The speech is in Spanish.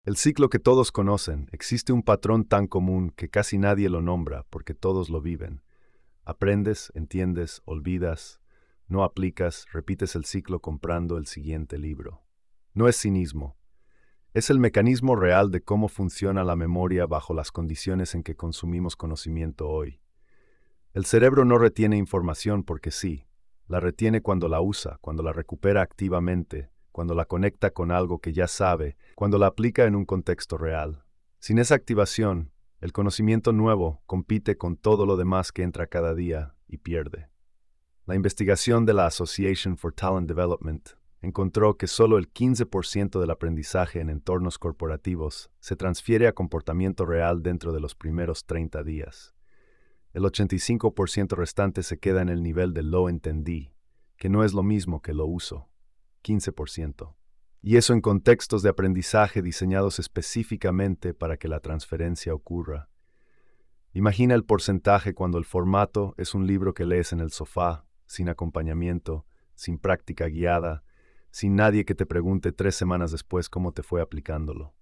El ciclo que todos conocen, existe un patrón tan común que casi nadie lo nombra porque todos lo viven. Aprendes, entiendes, olvidas, no aplicas, repites el ciclo comprando el siguiente libro. No es cinismo, es el mecanismo real de cómo funciona la memoria bajo las condiciones en que consumimos conocimiento hoy. El cerebro no retiene información porque sí, la retiene cuando la usa, cuando la recupera activamente, cuando la conecta con algo que ya sabe, cuando la aplica en un contexto real. Sin esa activación, el conocimiento nuevo compite con todo lo demás que entra cada día y pierde. La investigación de la Association for Talent Development encontró que solo el 15% del aprendizaje en entornos corporativos se transfiere a comportamiento real dentro de los primeros 30 días. El 85% restante se queda en el nivel de lo entendí, que no es lo mismo que lo uso, 15%. Y eso en contextos de aprendizaje diseñados específicamente para que la transferencia ocurra. Imagina el porcentaje cuando el formato es un libro que lees en el sofá, sin acompañamiento, sin práctica guiada, sin nadie que te pregunte 3 semanas después cómo te fue aplicándolo.